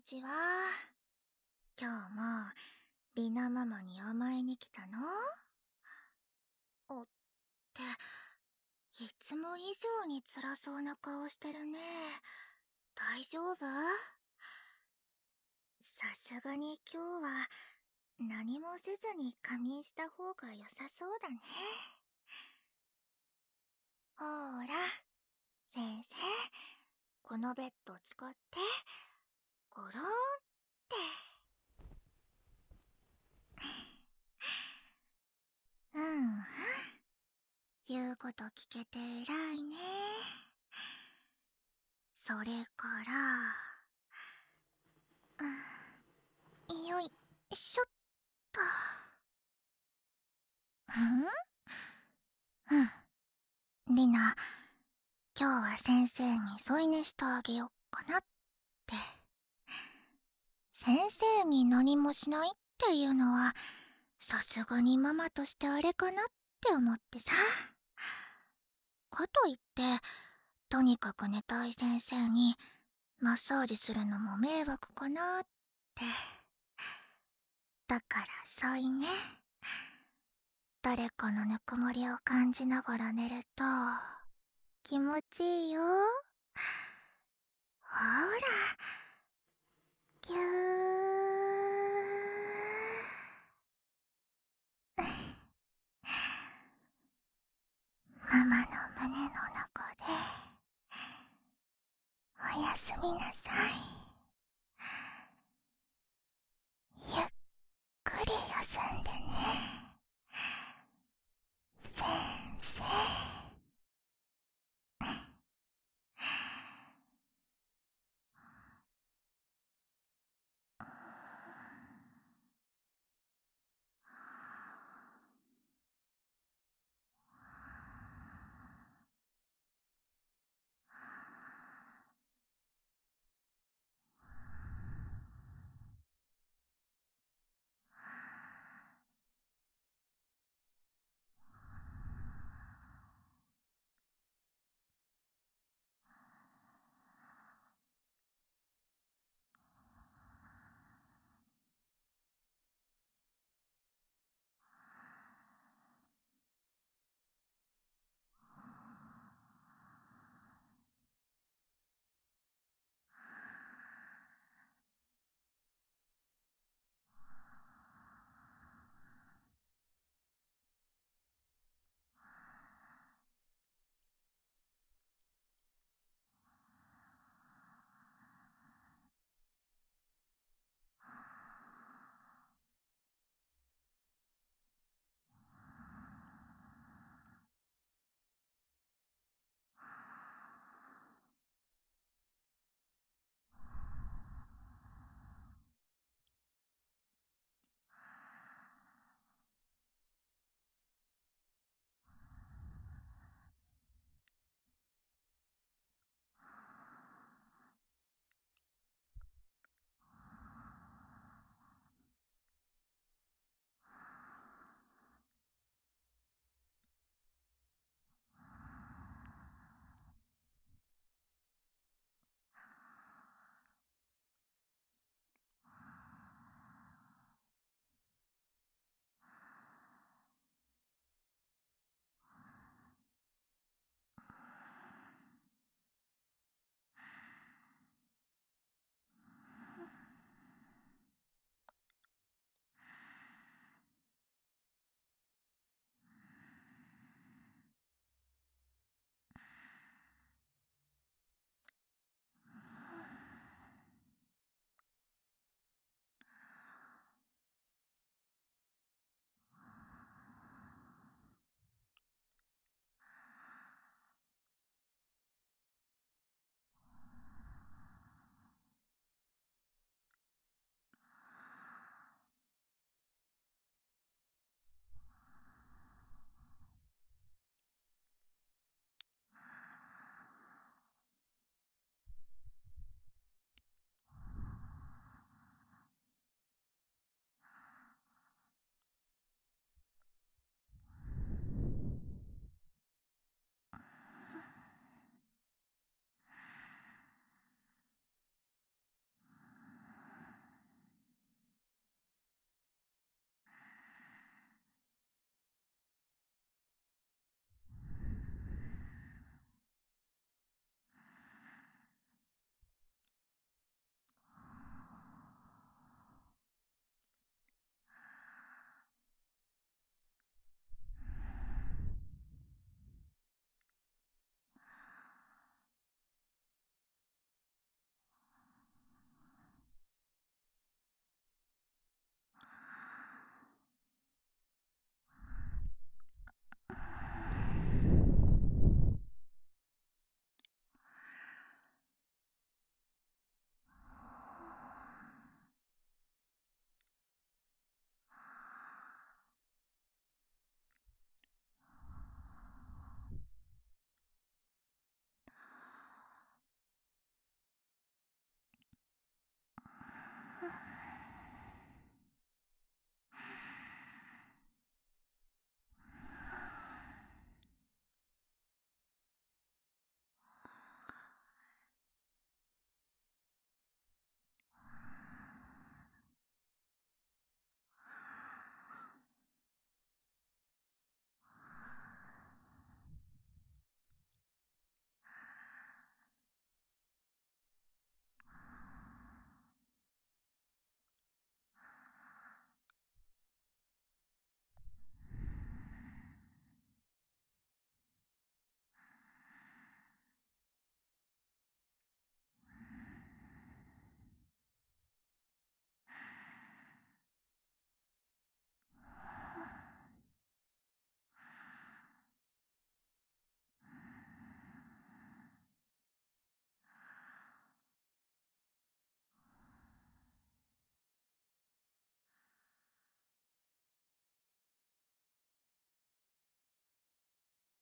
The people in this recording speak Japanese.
にちは。今日もリナママに甘えに来たの？って、いつも以上に辛そうな顔してるね。大丈夫？さすがに今日は何もせずに仮眠した方が良さそうだね。ほーら、先生、このベッド使って、ゴローンって。うんうん。言うこと聞けて偉いね。それから、よいしょっと。リナ、今日は先生に添い寝してあげよっかなって。先生に何もしないっていうのは、さすがにママとしてあれかなって思ってさ。かといって、とにかく寝たい先生にマッサージするのも迷惑かなって。だから添い寝。誰かのぬくもりを感じながら寝ると気持ちいいよ。ほら、ぎゅー。ママの胸の中でおやすみなさい。ゆっくり休んでね、先生。